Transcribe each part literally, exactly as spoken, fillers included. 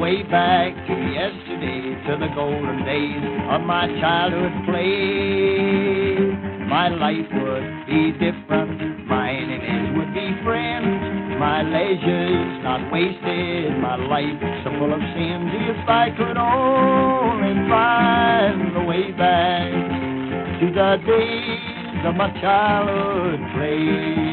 way back to yesterday, to the golden days of my childhood play. My life would be different, my enemies would be friends. My leisure's not wasted, my life's so full of sins. If I could only find the way back to the days of my childhood play.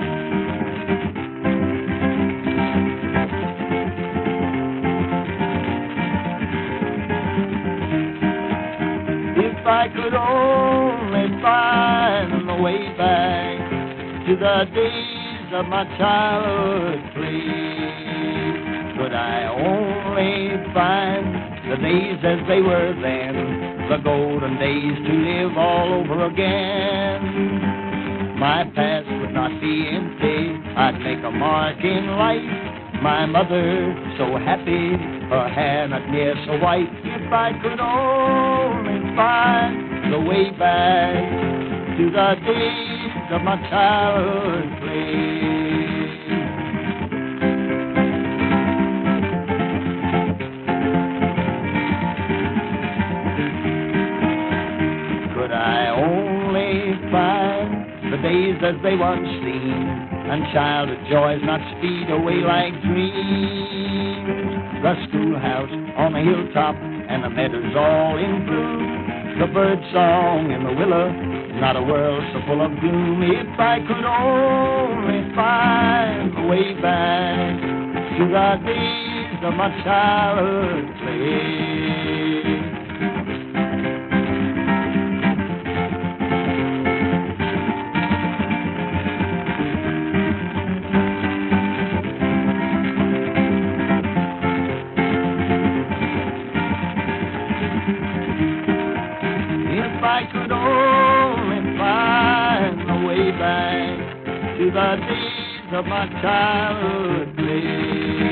If I could only find the way back to the days of my childhood play, could I only find the days as they were then, the golden days to live all over again. My past would not be empty, I'd make a mark in life. My mother so happy, her hair not near so white. If I could only find the way back to the days of my childhood play. Could I only find the days as they once seemed, and childhood joys not speed away like dreams. The schoolhouse on the hilltop and the meadows all in bloom, the bird song in the willow, not a world so full of gloom. If I could only find the way back to the days of my childhood play. If I could only find the way back to the days of my childhood play.